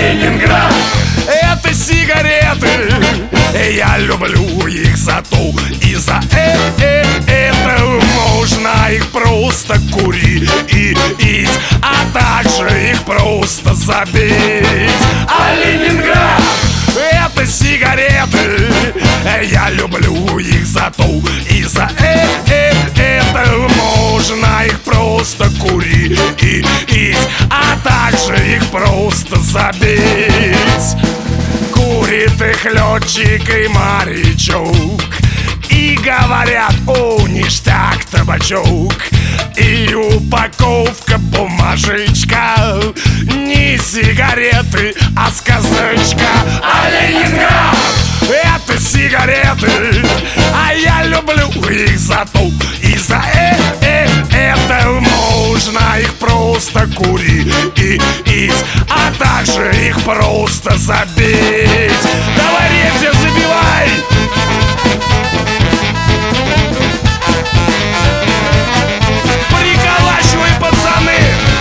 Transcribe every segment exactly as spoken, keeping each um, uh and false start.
Ленинград — это сигареты. Я люблю их за то и за э -э это. Можно их просто курить, а также их просто забить. А Ленинград — это сигареты. Я люблю их за то и за э -э это. Можно их просто курить, а также их просто забить. Курит их летчик и морячок, и говорят: о, ништяк, табачок. И упаковка бумажечка, не сигареты, а сказочка. А Ленинград — это сигареты. А я люблю их за то и за э -э это. Можно их просто курить, а также их просто забить. Давай, Ремзя, забивай! Приколачивай, пацаны!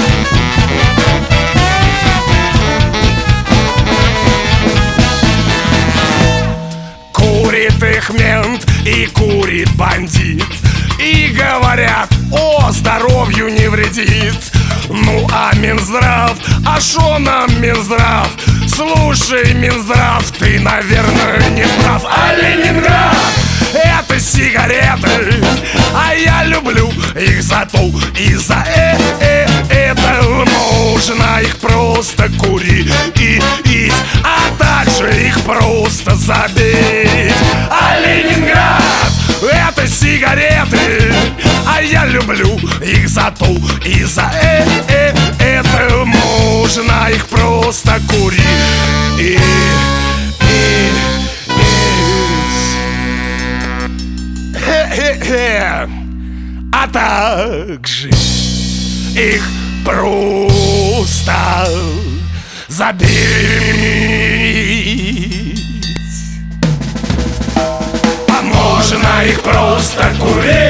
Курит их мент и курит бандит, и говорят: о, здоровью не вредит. Ну а Минздрав, а шо нам Минздрав? Слушай, Минздрав, ты, наверное, не прав. А Ленинград — это сигареты. А я люблю их за то и за э -э это. Можно их просто курить, а также их просто забить. А Ленинград — это сигареты. А я люблю их за то и за э -э это. Можно их просто курить, и, и, и, а также их просто забить. А можно их просто курить,